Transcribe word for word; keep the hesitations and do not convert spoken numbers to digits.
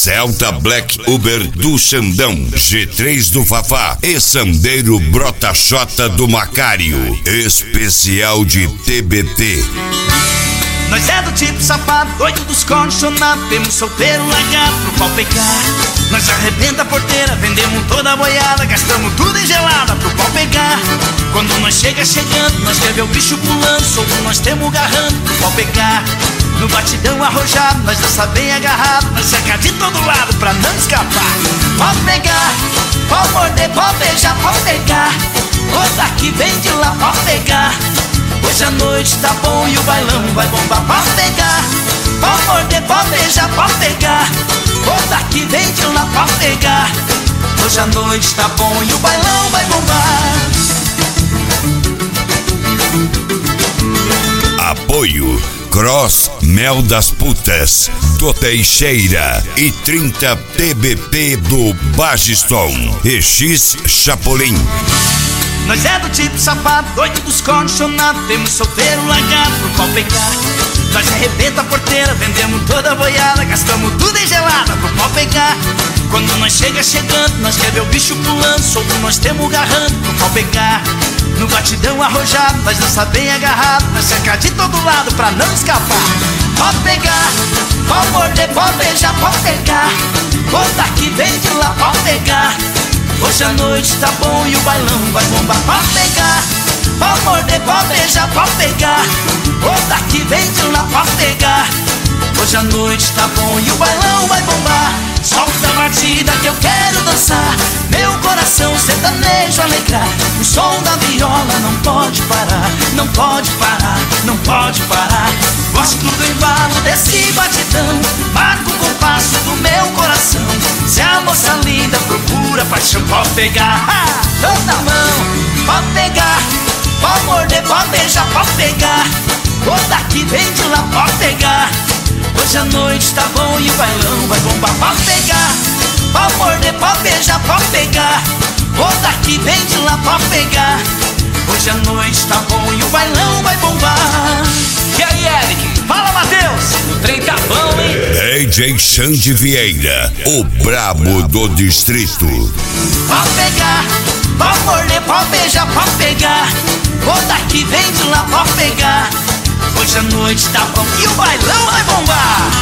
Celta Black Uber do Xandão, G três do Fafá e Sandeiro Brota-Xota do Macário. Especial de T B T. Nós é do tipo safado, doido dos condicionados. Temos solteiro largado pro pau pegar. Nós arrebenta a porteira, vendemos toda a boiada. Gastamos tudo em gelada pro pau pegar. Quando nós chega chegando, nós quer ver o bicho pulando. Solto nós temos garrando pro pau pegar. No batidão arrojado, nós dança bem agarrado. Nós cerca de todo lado pra não escapar. Pau pegar, pau morder, pau beijar, pau pegar. Outra que vem de lá, pau pegar. Hoje a noite tá bom e o bailão vai bombar. Pode pegar, pode morder, pode beijar, pode pegar. Outra que vem de lá, pode pegar. Hoje a noite tá bom e o bailão vai bombar. Apoio Cross Mel das Putas do Teixeira e trinta T B P do Bagiston e X Chapolin. Nós é do tipo safado, doido dos condicionados. Temos solteiro largado pro pau pegar. Nós arrebenta a porteira, vendemos toda a boiada. Gastamos tudo em gelada pro pau pegar. Quando nós chega chegando, nós quer ver o bicho pulando. Solto nós temos garrando pro pau pegar. No batidão arrojado, nós dança bem agarrado. Nós cerca de todo lado pra não escapar. Pode pegar, pode morder, pode beijar, pode pegar. Outra que vem de lá, pode pegar. Hoje a noite tá bom e o bailão vai bombar. Pode pegar, pode morder, pode beijar, pode pegar. Outra que vem de lá, pode pegar. Hoje a noite tá bom e o bailão vai bombar. Solta a batida que eu quero dançar. Meu coração sertanejo alegrar. O som da viola não pode parar. Não pode parar, não pode parar. Gosto do embalo desse batidão. Marca o compasso do meu coração. Se a moça linda procura paixão, pode pegar, ha! Toda mão, pode pegar. Pode morder, pode beijar, pode pegar. Outra que vem de lá, pode pegar. Hoje a noite tá bom e o bailão vai bombar. Pode pegar, pode morder, pode beijar, pode pegar. Outra que vem de lá, pode pegar. Hoje a noite tá bom e o bailão vai bombar. E aí, Eric? Fala, Matheus! O trem tá bom, hein? D J Xande Vieira, o brabo do distrito. Pode pegar, pode morder, pode beijar, pode pegar. Outra que vem de lá, pode pegar. Hoje a noite tá bom e o bailão vai bombar.